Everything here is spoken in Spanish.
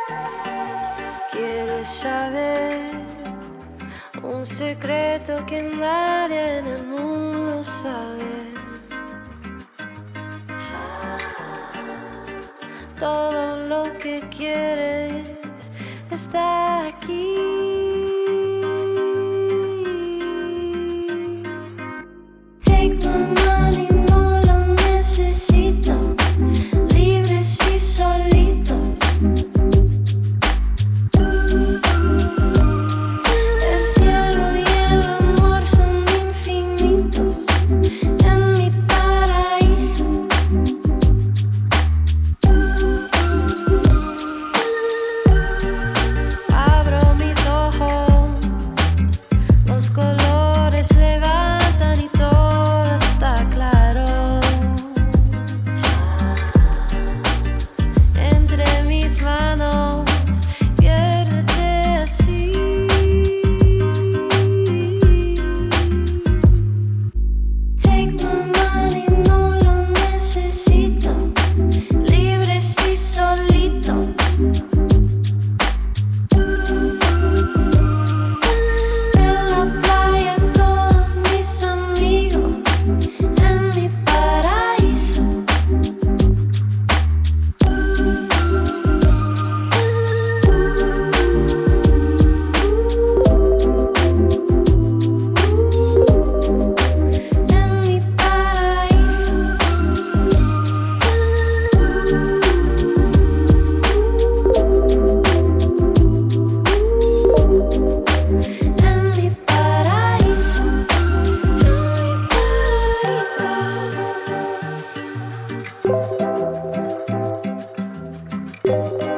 ¿Quieres saber un secreto que nadie en el mundo sabe? Todo lo que quieres está aquí. Take my money, no lo necesito. Libres y solitos. El cielo y el amor son infinitos en mi paraíso. Abro mis ojos, los colores levantan y todo está claro. Entre mis manos, piérdete así. Take my money, no lo necesito. Libres y solitos. En la playa todos mis amigos, en mi paraíso. En mi paraíso. En mi paraíso. En mi paraíso.